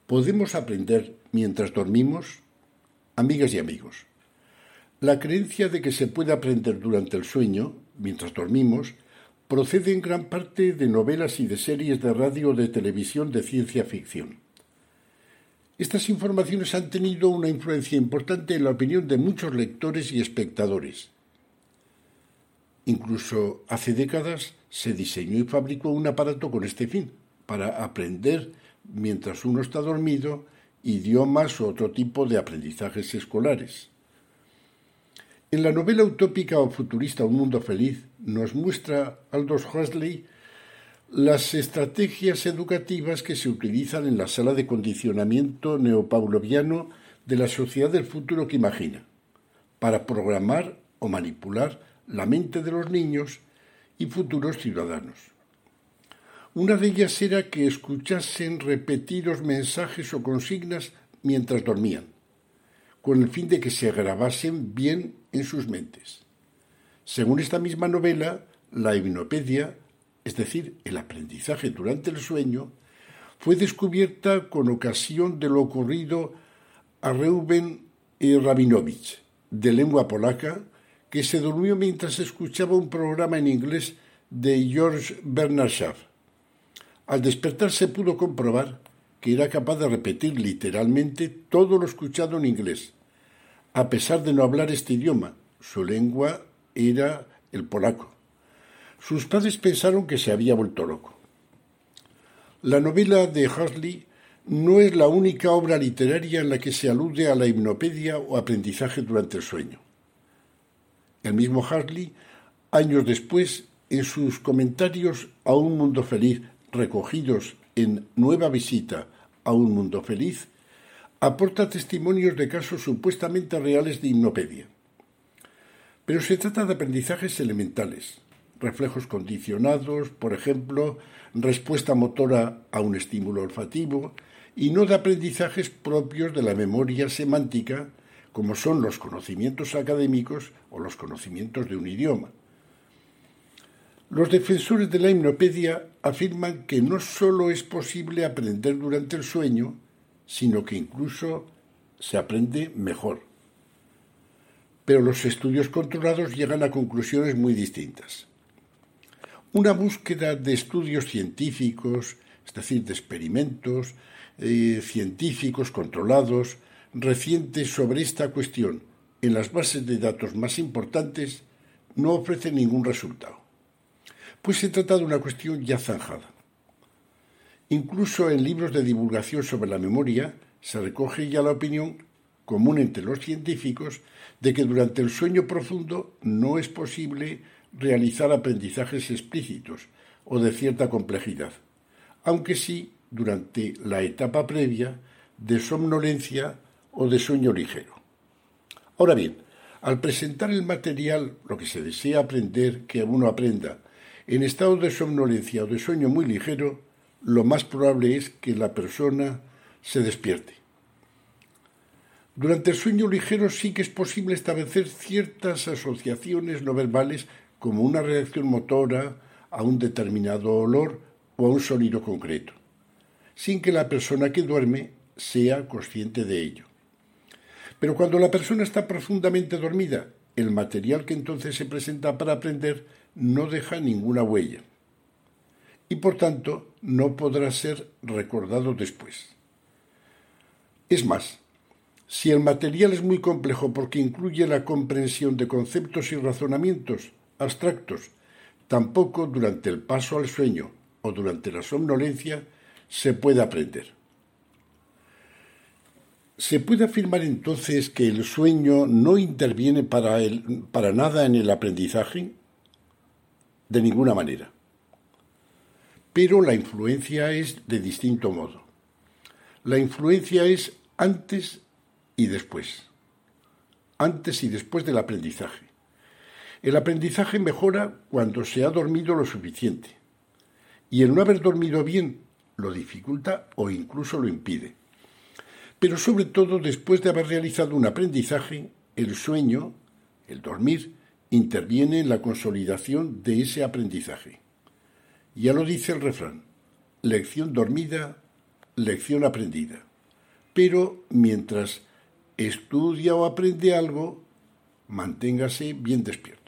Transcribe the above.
¿Podemos aprender mientras dormimos? Amigas y amigos, la creencia de que se puede aprender durante el sueño, mientras dormimos, procede en gran parte de novelas y de series de radio o de televisión de ciencia ficción. Estas informaciones han tenido una influencia importante en la opinión de muchos lectores y espectadores. Incluso hace décadas se diseñó y fabricó un aparato con este fin, para aprender mientras uno está dormido idiomas u otro tipo de aprendizajes escolares. En la novela utópica o futurista Un mundo feliz nos muestra Aldous Huxley las estrategias educativas que se utilizan en la sala de condicionamiento neopavloviano de la sociedad del futuro que imagina, para programar o manipular la mente de los niños y futuros ciudadanos. Una de ellas era que escuchasen repetidos mensajes o consignas mientras dormían, con el fin de que se grabasen bien en sus mentes. Según esta misma novela, la hipnopedia, es decir, el aprendizaje durante el sueño, fue descubierta con ocasión de lo ocurrido a Reuben Rabinovich, de lengua polaca, que se durmió mientras escuchaba un programa en inglés de George Bernard Shaw. Al despertarse pudo comprobar que era capaz de repetir literalmente todo lo escuchado en inglés, a pesar de no hablar este idioma. Su lengua era el polaco. Sus padres pensaron que se había vuelto loco. La novela de Huxley no es la única obra literaria en la que se alude a la hipnopedia o aprendizaje durante el sueño. El mismo Huxley, años después, en sus comentarios a Un mundo feliz, recogidos en Nueva visita a un mundo feliz, aporta testimonios de casos supuestamente reales de hipnopedia. Pero se trata de aprendizajes elementales, reflejos condicionados, por ejemplo, respuesta motora a un estímulo olfativo, y no de aprendizajes propios de la memoria semántica, como son los conocimientos académicos o los conocimientos de un idioma. Los defensores de la hipnopedia afirman que no solo es posible aprender durante el sueño, sino que incluso se aprende mejor. Pero los estudios controlados llegan a conclusiones muy distintas. Una búsqueda de estudios científicos, es decir, de experimentos científicos controlados, recientes sobre esta cuestión en las bases de datos más importantes, no ofrece ningún resultado, pues se trata de una cuestión ya zanjada. Incluso en libros de divulgación sobre la memoria se recoge ya la opinión común entre los científicos de que durante el sueño profundo no es posible realizar aprendizajes explícitos o de cierta complejidad, aunque sí durante la etapa previa de somnolencia o de sueño ligero. Ahora bien, al presentar el material, lo que se desea aprender, que uno aprenda, en estado de somnolencia o de sueño muy ligero, lo más probable es que la persona se despierte. Durante el sueño ligero sí que es posible establecer ciertas asociaciones no verbales como una reacción motora a un determinado olor o a un sonido concreto, sin que la persona que duerme sea consciente de ello. Pero cuando la persona está profundamente dormida, el material que entonces se presenta para aprender no deja ninguna huella y por tanto no podrá ser recordado después. Es más, si el material es muy complejo porque incluye la comprensión de conceptos y razonamientos abstractos, tampoco durante el paso al sueño o durante la somnolencia se puede aprender. ¿Se puede afirmar entonces que el sueño no interviene para nada en el aprendizaje? De ninguna manera. Pero la influencia es de distinto modo. La influencia es antes y después. Antes y después del aprendizaje. El aprendizaje mejora cuando se ha dormido lo suficiente. Y el no haber dormido bien lo dificulta o incluso lo impide. Pero sobre todo después de haber realizado un aprendizaje, el sueño, el dormir, interviene en la consolidación de ese aprendizaje. Ya lo dice el refrán: lección dormida, lección aprendida. pero mientras estudia o aprende algo, manténgase bien despierto.